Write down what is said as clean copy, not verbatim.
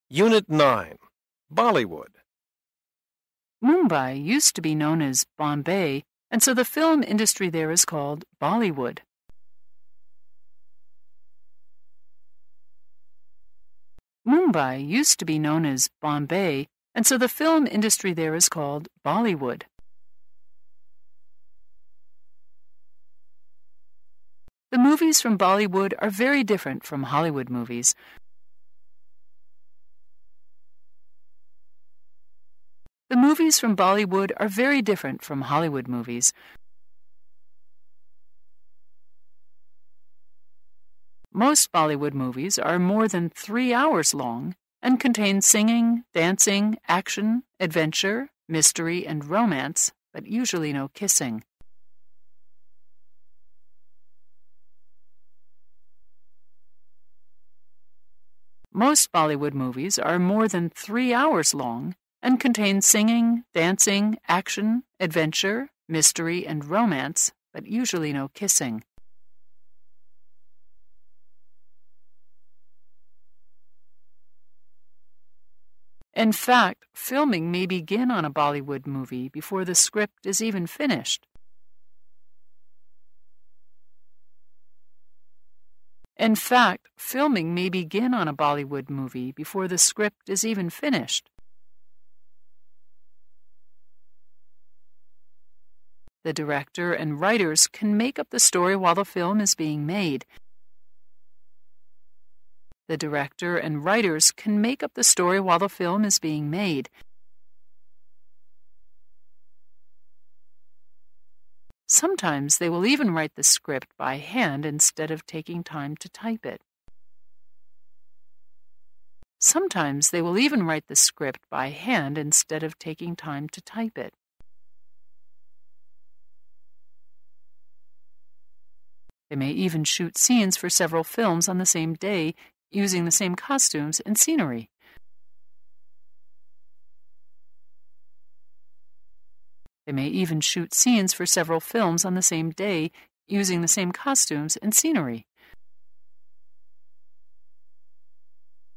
Unit 9. Bollywood. Mumbai used to be known as Bombay, and so the film industry there is called Bollywood. Mumbai used to be known as Bombay, and so the film industry there is called Bollywood. The movies from Bollywood are very different from Hollywood movies. The movies from Bollywood are very different from Hollywood movies. Most Bollywood movies are more than 3 hours long and contain singing, dancing, action, adventure, mystery, and romance, but usually no kissing. Most Bollywood movies are more than 3 hours long and contain singing, dancing, action, adventure, mystery, and romance, but usually no kissing. In fact, filming may begin on a Bollywood movie before the script is even finished. In fact, filming may begin on a Bollywood movie before the script is even finished. The director and writers can make up the story while the film is being made. The director and writers can make up the story while the film is being made. Sometimes they will even write the script by hand instead of taking time to type it. Sometimes they will even write the script by hand instead of taking time to type it. They may even shoot scenes for several films on the same day using the same costumes and scenery. They may even shoot scenes for several films on the same day using the same costumes and scenery.